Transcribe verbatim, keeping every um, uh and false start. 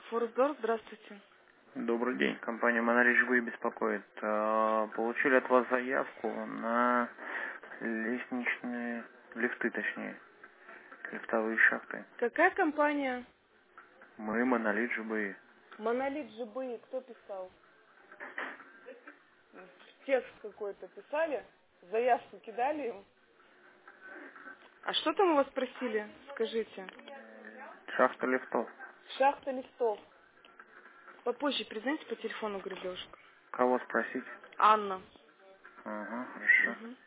Форсдор, здравствуйте. Добрый день. Компания Монолит Живые беспокоит. А, Получили от вас заявку на лестничные лифты, точнее, лифтовые шахты. Какая компания? Мы Монолит Живые. Монолит ЖБ, кто писал? Текст какой-то писали? Заявку кидали им? А что там у вас просили? Скажите. Шахта лифтов. Шахта лифтов. Попозже признайте по телефону, говорю, девушка. Кого спросить? Анна. Ага, хорошо. Угу.